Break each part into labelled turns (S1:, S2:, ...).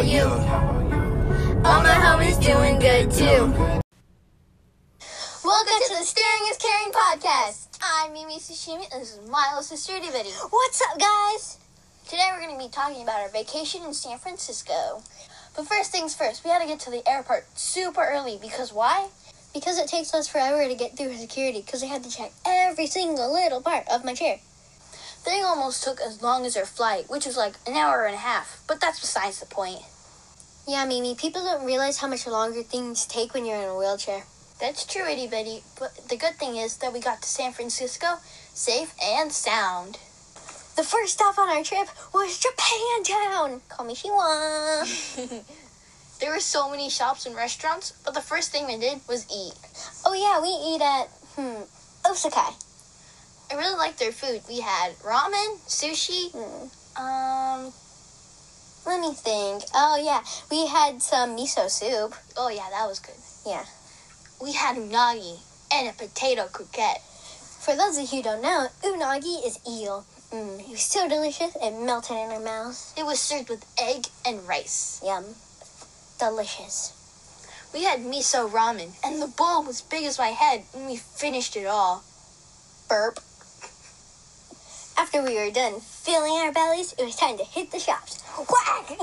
S1: about you? All my homies doing good too.
S2: Welcome to the Staring is Caring podcast. I'm Mimi Sushimi, and this is my little sister, Itty Bitty.
S3: What's up, guys?
S2: Today we're going to be talking about our vacation in San Francisco. But first things first, we had to get to the airport super early because why?
S3: Because it takes us forever to get through security because they had to check every single little part of my chair.
S2: Thing almost took as long as our flight, which was like an hour and a half, but that's besides the point.
S3: Yeah, Mimi, people don't realize how much longer things take when you're in a wheelchair.
S2: That's true, Itty Bitty, but the good thing is that we got to San Francisco safe and sound.
S3: The first stop on our trip was Japantown. Call me Shiwa.
S2: There were so many shops and restaurants, but the first thing we did was eat.
S3: Oh yeah, we eat at, Osakai.
S2: I really liked their food. We had ramen, sushi,
S3: Let me think. Oh yeah, we had some miso soup.
S2: oh yeah, that was good.
S3: Yeah.
S2: We had unagi and a potato croquette.
S3: For those of you who don't know, unagi is eel. It was so delicious, it melted in our mouths.
S2: It was served with egg and rice.
S3: Yum. Delicious.
S2: We had miso ramen, and the bowl was big as my head, and we finished it all.
S3: Burp. After we were done filling our bellies, it was time to hit the shops. Whack!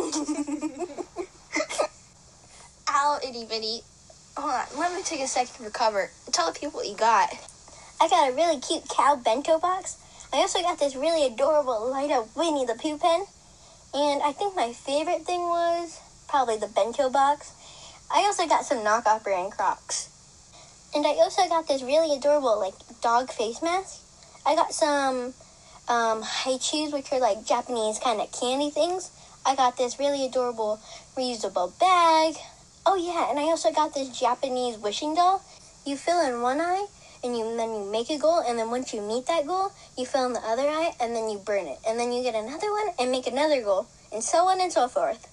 S2: Ow, Itty Bitty. Hold on, let me take a second to recover. Tell the people what you got.
S3: I got a really cute cow bento box. I also got this really adorable light-up Winnie the Pooh pen. And I think my favorite thing was probably the bento box. I also got some knockoff brand Crocs. And I also got this really adorable, dog face mask. I got some haichus, which are like Japanese kind of candy things. I got this really adorable reusable bag. Oh yeah, and I also got this Japanese wishing doll. You fill in one eye, and then you make a goal, and then once you meet that goal, you fill in the other eye, and then you burn it. And then you get another one and make another goal, and so on and so forth.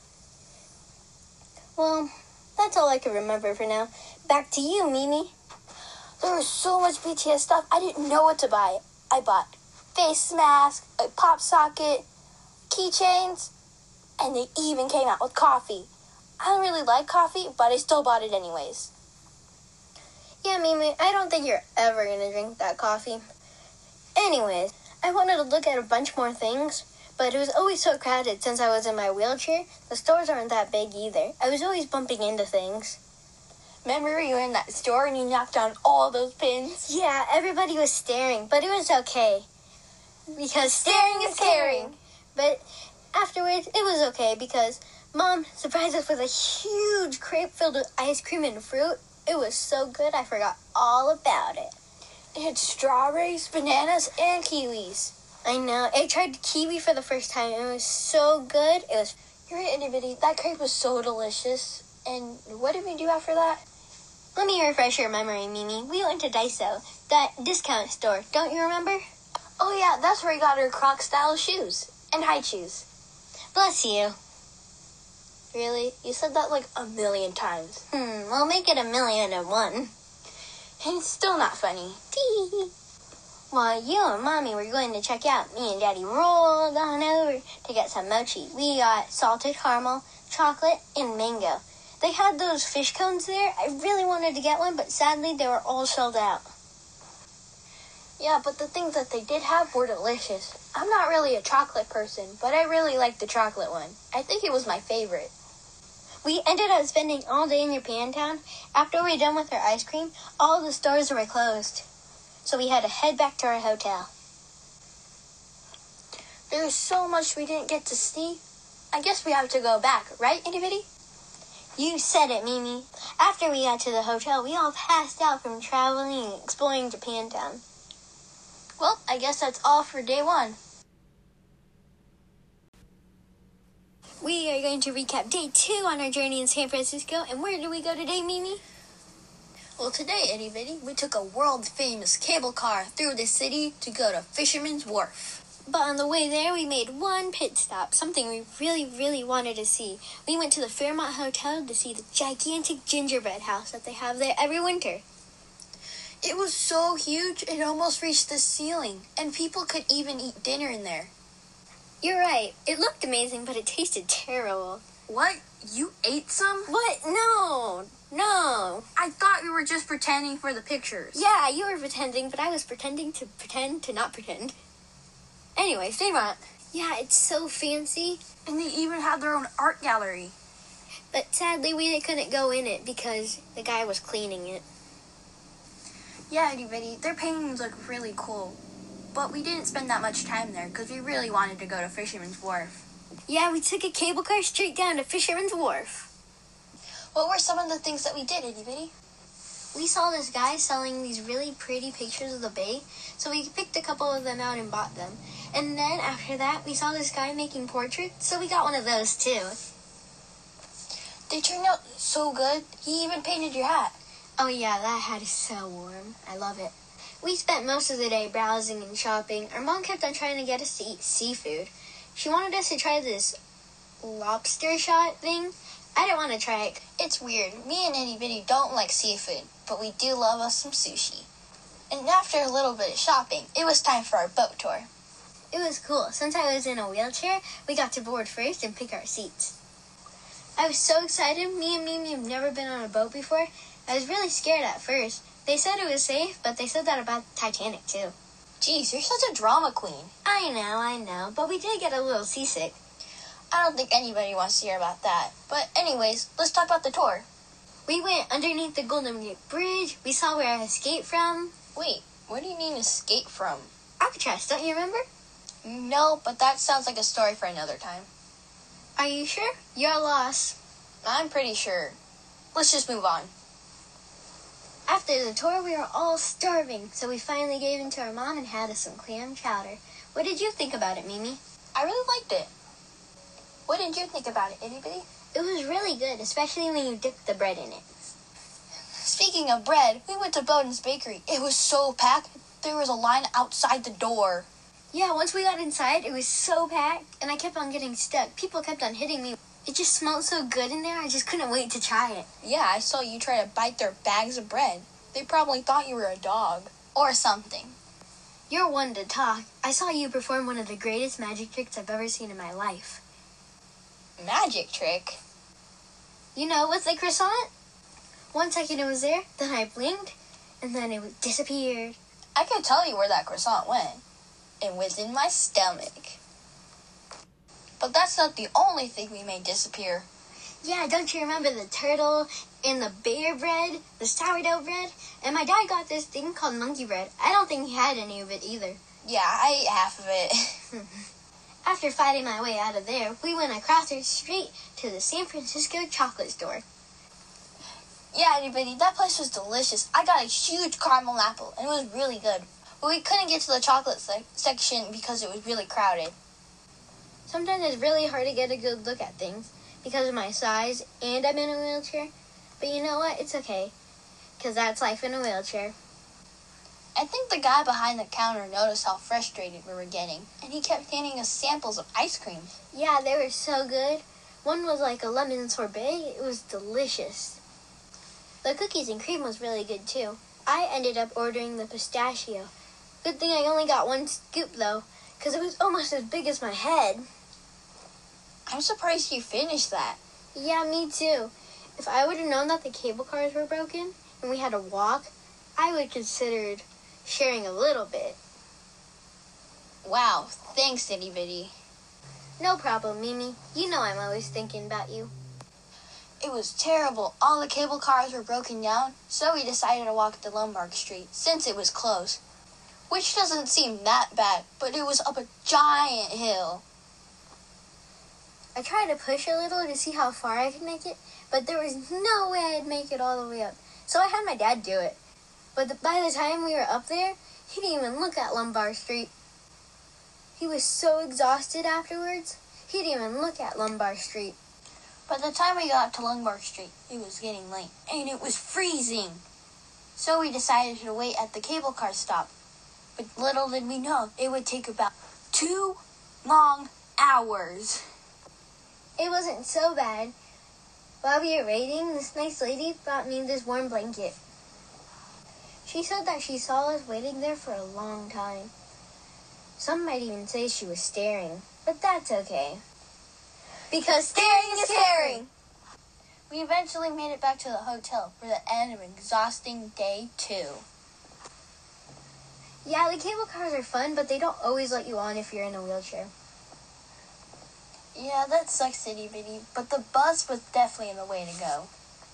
S3: Well, that's all I can remember for now. Back to you, Mimi.
S2: There was so much BTS stuff, I didn't know what to buy. I bought face mask, a pop socket, keychains, and they even came out with coffee. I don't really like coffee, but I still bought it anyways.
S3: Yeah, Mimi, I don't think you're ever going to drink that coffee. Anyways, I wanted to look at a bunch more things, but it was always so crowded since I was in my wheelchair. The stores aren't that big either. I was always bumping into things.
S2: Remember you were in that store and you knocked down all those pins?
S3: Yeah, everybody was staring, but it was okay. Because staring is caring. But afterwards, it was okay because Mom surprised us with a huge crepe filled with ice cream and fruit. It was so good, I forgot all about it.
S2: It had strawberries, bananas, and kiwis.
S3: I know. I tried kiwi for the first time. It was so good.
S2: You're right, Itty Bitty. That crepe was so delicious. And what did we do after that?
S3: Let me refresh your memory, Mimi. We went to Daiso, that discount store. Don't you remember?
S2: Oh yeah, that's where we got our Croc-style shoes. And high shoes.
S3: Bless you.
S2: Really? You said that like a million times.
S3: We'll make it 1,000,001.
S2: And it's still not funny.
S3: Tee. While you and Mommy were going to check out, me and Daddy rolled on over to get some mochi. We got salted caramel, chocolate, and mango. They had those fish cones there. I really wanted to get one, but sadly they were all sold out.
S2: Yeah, but the things that they did have were delicious. I'm not really a chocolate person, but I really liked the chocolate one. I think it was my favorite.
S3: We ended up spending all day in Japantown. After we were done with our ice cream, all the stores were closed. So we had to head back to our hotel.
S2: There was so much we didn't get to see. I guess we have to go back, right, Itty Bitty?
S3: You said it, Mimi. After we got to the hotel, we all passed out from traveling and exploring Japantown.
S2: Well, I guess that's all for day one.
S3: We are going to recap day 2 on our journey in San Francisco. And where did we go today, Mimi?
S2: Well, today, Itty Bitty, we took a world-famous cable car through the city to go to Fisherman's Wharf.
S3: But on the way there, we made one pit stop, something we really, really wanted to see. We went to the Fairmont Hotel to see the gigantic gingerbread house that they have there every winter.
S2: It was so huge, it almost reached the ceiling, and people could even eat dinner in there.
S3: You're right. It looked amazing, but it tasted terrible.
S1: What? You ate some?
S3: What? No.
S1: I thought you were just pretending for the pictures.
S3: Yeah, you were pretending, but I was pretend to not pretend. Anyway, Fairmont. Yeah, it's so fancy.
S1: And they even had their own art gallery.
S3: But sadly, we couldn't go in it because the guy was cleaning it.
S1: Yeah, everybody, their paintings look really cool. But we didn't spend that much time there because we really wanted to go to Fisherman's Wharf.
S3: Yeah, we took a cable car straight down to Fisherman's Wharf.
S2: What were some of the things that we did, Itty Bitty?
S3: We saw this guy selling these really pretty pictures of the bay, so we picked a couple of them out and bought them. And then after that, we saw this guy making portraits, so we got one of those too.
S2: They turned out so good. He even painted your hat.
S3: Oh yeah, that hat is so warm. I love it. We spent most of the day browsing and shopping. Our mom kept on trying to get us to eat seafood. She wanted us to try this lobster shot thing. I didn't want to try it.
S2: It's weird. Me and Itty Bitty don't like seafood, but we do love us some sushi. And after a little bit of shopping, it was time for our boat tour.
S3: It was cool. Since I was in a wheelchair, we got to board first and pick our seats. I was so excited. Me and Mimi have never been on a boat before. I was really scared at first. They said it was safe, but they said that about Titanic too.
S2: Geez, you're such a drama queen.
S3: I know, but we did get a little seasick.
S2: I don't think anybody wants to hear about that. But anyways, let's talk about the tour.
S3: We went underneath the Golden Gate Bridge. We saw where I escaped from.
S2: Wait, what do you mean escape from?
S3: Alcatraz, don't you remember?
S2: No, but that sounds like a story for another time.
S3: Are you sure? You're lost.
S2: I'm pretty sure. Let's just move on.
S3: After the tour, we were all starving, so we finally gave in to our mom and had us some clam chowder. What did you think about it, Mimi?
S2: I really liked it. What did you think about it, Itty Bitty?
S3: It was really good, especially when you dipped the bread in it.
S2: Speaking of bread, we went to Bowden's Bakery. It was so packed, there was a line outside the door.
S3: Yeah, once we got inside, it was so packed, and I kept on getting stuck. People kept on hitting me. It just smelled so good in there, I just couldn't wait to try it.
S2: Yeah, I saw you try to bite their bags of bread. They probably thought you were a dog. Or something.
S3: You're one to talk. I saw you perform one of the greatest magic tricks I've ever seen in my life.
S2: Magic trick?
S3: You know, with the croissant? 1 second it was there, then I blinked, and then it disappeared.
S2: I could tell you where that croissant went. It was in my stomach. But that's not the only thing we made disappear.
S3: Yeah, don't you remember the turtle and the bear bread, the sourdough bread? And my dad got this thing called monkey bread. I don't think he had any of it either.
S2: Yeah, I ate half of it.
S3: After fighting my way out of there, we went across the street to the San Francisco chocolate store.
S2: Yeah, everybody, that place was delicious. I got a huge caramel apple, and it was really good. But we couldn't get to the chocolate section because it was really crowded.
S3: Sometimes it's really hard to get a good look at things because of my size and I'm in a wheelchair. But you know what? It's okay, because that's life in a wheelchair.
S2: I think the guy behind the counter noticed how frustrated we were getting, and he kept handing us samples of ice cream.
S3: Yeah, they were so good. One was like a lemon sorbet. It was delicious. The cookies and cream was really good too. I ended up ordering the pistachio. Good thing I only got 1 scoop though, because it was almost as big as my head.
S2: I'm surprised you finished that.
S3: Yeah, me too. If I would have known that the cable cars were broken and we had to walk, I would have considered sharing a little bit.
S2: Wow, thanks, Itty Bitty.
S3: No problem, Mimi. You know I'm always thinking about you.
S2: It was terrible. All the cable cars were broken down, so we decided to walk to Lombard Street since it was closed. Which doesn't seem that bad, but it was up a giant hill.
S3: I tried to push a little to see how far I could make it, but there was no way I'd make it all the way up. So I had my dad do it. But by the time we were up there, he didn't even look at Lombard Street. He was so exhausted afterwards, he didn't even look at Lombard Street.
S2: By the time we got to Lombard Street, it was getting late, and it was freezing. So we decided to wait at the cable car stop. But little did we know, it would take about 2 long hours.
S3: It wasn't so bad. While we were waiting, this nice lady brought me this warm blanket. She said that she saw us waiting there for a long time. Some might even say she was staring, but that's okay.
S2: Because staring is caring.
S1: We eventually made it back to the hotel for the end of an exhausting day 2.
S3: Yeah, the cable cars are fun, but they don't always let you on if you're in a wheelchair.
S1: Yeah, that sucks, Itty Bitty, but the bus was definitely the way to go.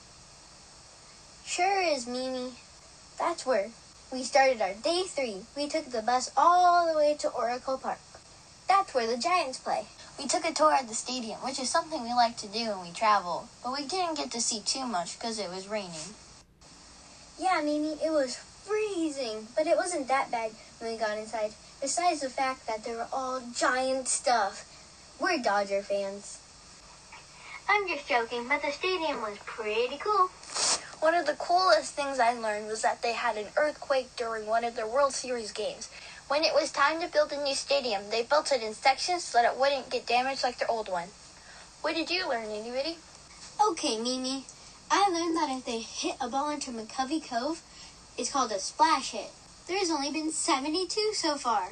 S3: Sure is, Mimi. That's where we started our day 3. We took the bus all the way to Oracle Park. That's where the Giants play.
S1: We took a tour at the stadium, which is something we like to do when we travel, but we didn't get to see too much because it was raining.
S3: Yeah, Mimi, it was freezing, but it wasn't that bad when we got inside, besides the fact that they were all giant stuff. We're Dodger fans. I'm just joking, but the stadium was pretty cool.
S2: One of the coolest things I learned was that they had an earthquake during one of their World Series games. When it was time to build a new stadium, they built it in sections so that it wouldn't get damaged like their old one. What did you learn, Itty Bitty?
S3: Okay, Mimi. I learned that if they hit a ball into McCovey Cove, it's called a splash hit. There's only been 72 so far.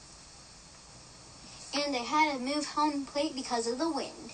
S3: And they had to move home plate because of the wind.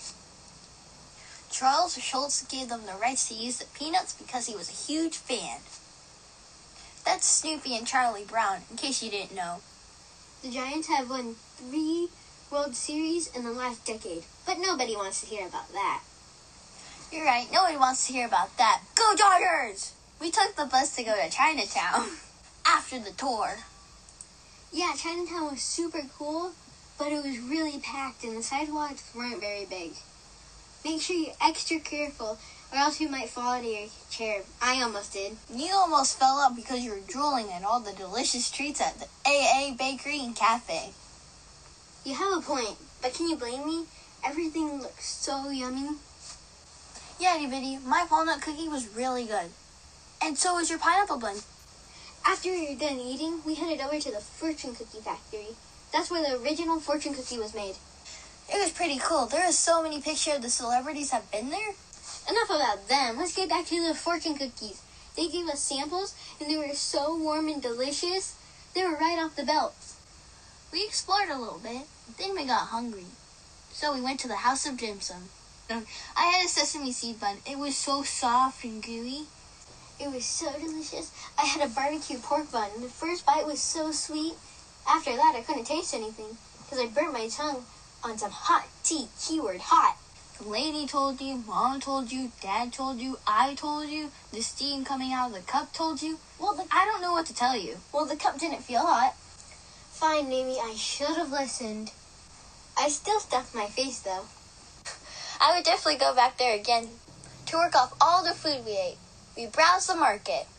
S1: Charles Schultz gave them the rights to use the Peanuts because he was a huge fan. That's Snoopy and Charlie Brown, in case you didn't know.
S3: The Giants have won 3 World Series in the last decade, but nobody wants to hear about that.
S1: You're right, nobody wants to hear about that. Go Dodgers! We took the bus to go to Chinatown after the tour.
S3: Yeah, Chinatown was super cool, but it was really packed and the sidewalks weren't very big. Make sure you're extra careful or else you might fall out of your chair. I almost did.
S1: You almost fell out because you were drooling at all the delicious treats at the AA Bakery and Cafe.
S3: You have a point, but can you blame me? Everything looks so yummy.
S1: Yeah, Itty Bitty, my walnut cookie was really good. And so was your pineapple bun.
S3: After we were done eating, we headed over to the fortune cookie factory. That's where the original fortune cookie was made.
S1: It was pretty cool. There are so many pictures of the celebrities have been there.
S3: Enough about them. Let's get back to the fortune cookies. They gave us samples, and they were so warm and delicious. They were right off the belt.
S1: We explored a little bit, then we got hungry. So we went to the House of Dim Sum. I had a sesame seed bun. It was so soft and gooey.
S3: It was so delicious. I had a barbecue pork bun. The first bite was so sweet. After that, I couldn't taste anything because I burnt my tongue on some hot tea. Keyword hot.
S1: The lady told you, Mom told you, Dad told you, I told you, the steam coming out of the cup told you. Well, I don't know what to tell you.
S3: Well, the cup didn't feel hot. Fine, Mimi, I should have listened. I still stuffed my face, though.
S2: I would definitely go back there again to work off all the food we ate. We browsed the market.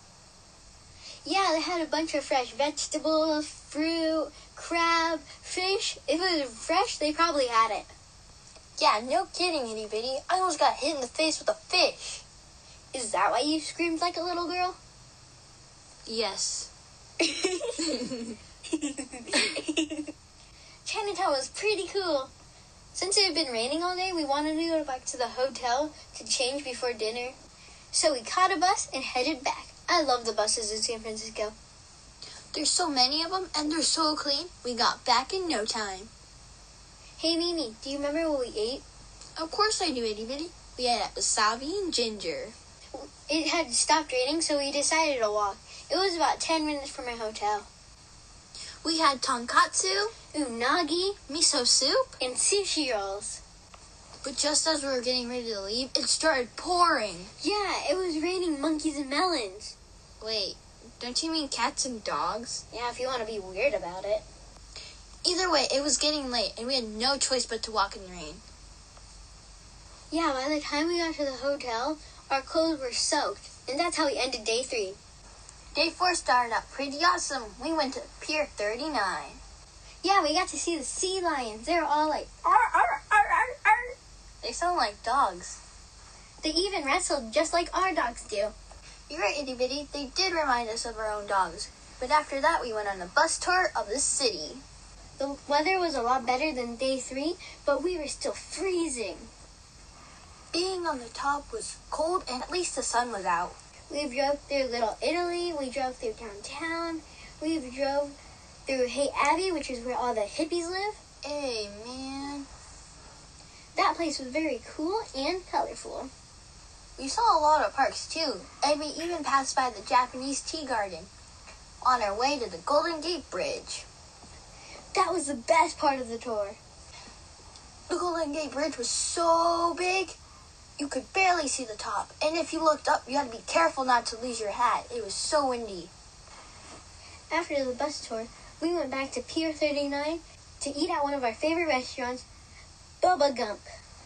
S3: Yeah, they had a bunch of fresh vegetables, fruit, crab, fish. If it was fresh, they probably had it.
S2: Yeah, no kidding, Itty Bitty. I almost got hit in the face with a fish.
S3: Is that why you screamed like a little girl?
S2: Yes.
S3: Chinatown was pretty cool. Since it had been raining all day, we wanted to go back to the hotel to change before dinner. So we caught a bus and headed back. I love the buses in San Francisco.
S1: There's so many of them, and they're so clean. We got back in no time.
S3: Hey, Mimi, do you remember what we ate?
S1: Of course I do, Itty Bitty. We had wasabi and ginger.
S3: It had stopped raining, so we decided to walk. It was about 10 minutes from our hotel.
S1: We had tonkatsu,
S3: Unagi,
S1: miso soup,
S3: and sushi rolls.
S1: But just as we were getting ready to leave, it started pouring.
S3: Yeah, it was raining monkeys and melons.
S1: Wait, don't you mean cats and dogs?
S3: Yeah, if you want to be weird about it.
S1: Either way, it was getting late, and we had no choice but to walk in the rain.
S3: Yeah, by the time we got to the hotel, our clothes were soaked, and that's how we ended day 3.
S1: Day 4 started out pretty awesome. We went to Pier 39.
S3: Yeah, we got to see the sea lions. They were all like, arr, arr, arr, arr, arr.
S1: They sound like dogs.
S3: They even wrestled just like our dogs do.
S1: You're right, Itty Bitty. They did remind us of our own dogs. But after that, we went on a bus tour of the city.
S3: The weather was a lot better than day 3, but we were still freezing.
S1: Being on the top was cold, and at least the sun was out.
S3: We drove through Little Italy. We drove through downtown. We drove through Haight Abbey, which is where all the hippies live.
S1: Hey, man.
S3: That place was very cool and colorful.
S1: We saw a lot of parks too, and we even passed by the Japanese tea garden on our way to the Golden Gate Bridge.
S3: That was the best part of the tour.
S1: The Golden Gate Bridge was so big, you could barely see the top. And if you looked up, you had to be careful not to lose your hat. It was so windy.
S3: After the bus tour, we went back to Pier 39 to eat at one of our favorite restaurants, Bubba Gump.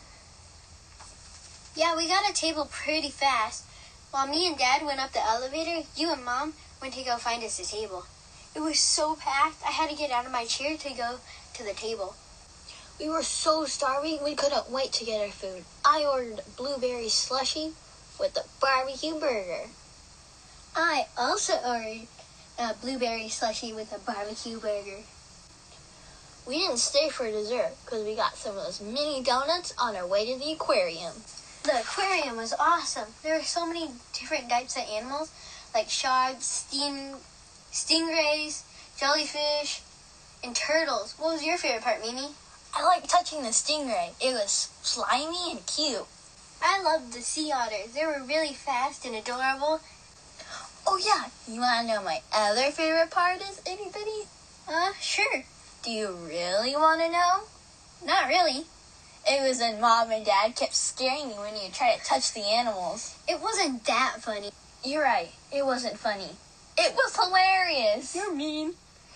S2: Yeah, we got a table pretty fast. While me and Dad went up the elevator, you and Mom went to go find us a table. It was so packed, I had to get out of my chair to go to the table.
S1: We were so starving, we couldn't wait to get our food. I ordered a blueberry slushie with a barbecue burger.
S2: I also ordered a blueberry slushie with a barbecue burger.
S1: We didn't stay for dessert because we got some of those mini donuts on our way to the aquarium.
S2: The aquarium was awesome. There were so many different types of animals, like sharks, stingrays, jellyfish, and turtles. What was your favorite part, Mimi?
S1: I liked touching the stingray. It was slimy and cute.
S2: I loved the sea otters. They were really fast and adorable.
S1: Oh yeah, you want to know my other favorite part is, Itty Bitty?
S2: Sure.
S1: Do you really want to know?
S2: Not really.
S1: It was when Mom and Dad kept scaring you when you tried to touch the animals.
S2: It wasn't that funny.
S1: You're right. It wasn't funny. It was hilarious.
S2: You're mean.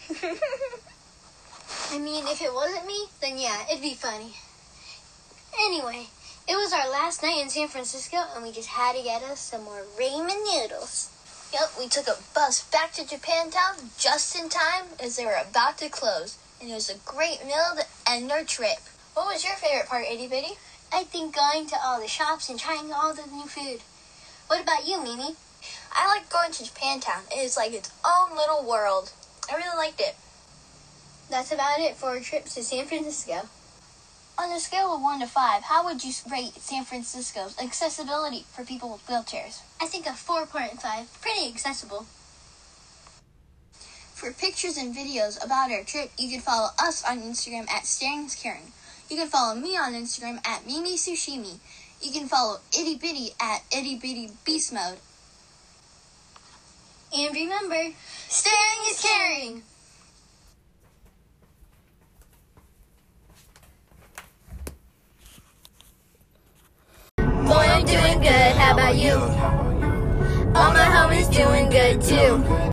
S2: I mean, if it wasn't me, then yeah, it'd be funny. Anyway, it was our last night in San Francisco, and we just had to get us some more ramen noodles.
S1: Yep, we took a bus back to Japantown just in time as they were about to close. And it was a great meal to end our trip. What was your favorite part, Itty Bitty?
S2: I think going to all the shops and trying all the new food. What about you, Mimi?
S1: I liked going to Japantown. It was like its own little world. I really liked it.
S2: That's about it for our trip to San Francisco.
S1: On a scale of 1 to 5, how would you rate San Francisco's accessibility for people with wheelchairs?
S2: I think a 4.5. Pretty accessible.
S1: For pictures and videos about our trip, you can follow us on Instagram at Staring's Caring. You can follow me on Instagram at Mimi Sushimi. You can follow Itty Bitty at Itty Bitty Beast Mode.
S2: And remember, staring is caring!
S4: Boy, I'm doing good, how about you? All my homies doing good too.